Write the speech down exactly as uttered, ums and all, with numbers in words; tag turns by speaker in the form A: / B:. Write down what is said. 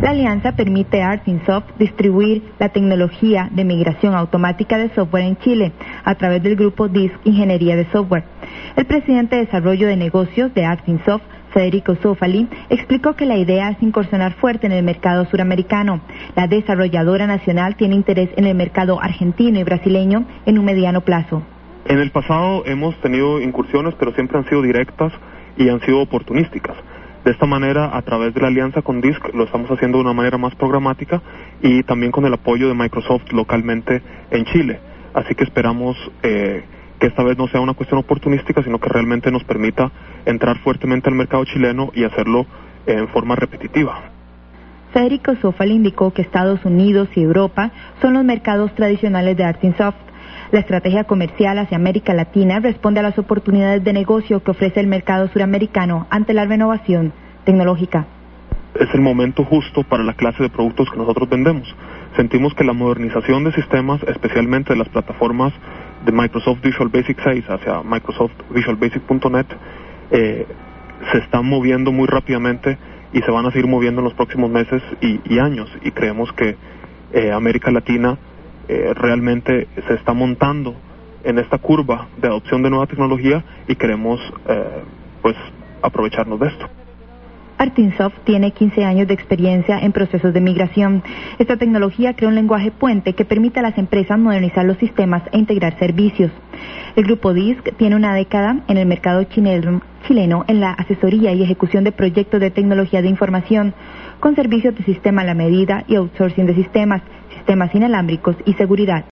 A: La alianza permite a Artinsoft distribuir la tecnología de migración automática de software en Chile a través del grupo D I S C Ingeniería de Software. El presidente de Desarrollo de Negocios de Artinsoft, Federico Zofali, explicó que la idea es incursionar fuerte en el mercado suramericano. La desarrolladora nacional tiene interés en el mercado argentino y brasileño en un mediano plazo.
B: En el pasado hemos tenido incursiones, pero siempre han sido directas y han sido oportunísticas. De esta manera, a través de la alianza con D I S C, lo estamos haciendo de una manera más programática y también con el apoyo de Microsoft localmente en Chile. Así que esperamos eh, que esta vez no sea una cuestión oportunística, sino que realmente nos permita entrar fuertemente al mercado chileno y hacerlo eh, en forma repetitiva.
A: Federico Zofali indicó que Estados Unidos y Europa son los mercados tradicionales de Artinsoft. La estrategia comercial hacia América Latina responde a las oportunidades de negocio que ofrece el mercado suramericano ante la renovación tecnológica.
B: Es el momento justo para la clase de productos que nosotros vendemos. Sentimos que la modernización de sistemas, especialmente de las plataformas de Microsoft Visual Basic seis hacia Microsoft Visual Basic punto net, eh, se están moviendo muy rápidamente y se van a seguir moviendo en los próximos meses y, y años. Y creemos que eh, América Latina Eh, realmente se está montando en esta curva de adopción de nueva tecnología y queremos eh, pues aprovecharnos de esto.
A: Artinsoft tiene quince años de experiencia en procesos de migración. Esta tecnología crea un lenguaje puente que permite a las empresas modernizar los sistemas e integrar servicios. El grupo D I S C tiene una década en el mercado chileno, chileno en la asesoría y ejecución de proyectos de tecnología de información, con servicios de sistema a la medida y outsourcing de sistemas, sistemas inalámbricos y seguridad.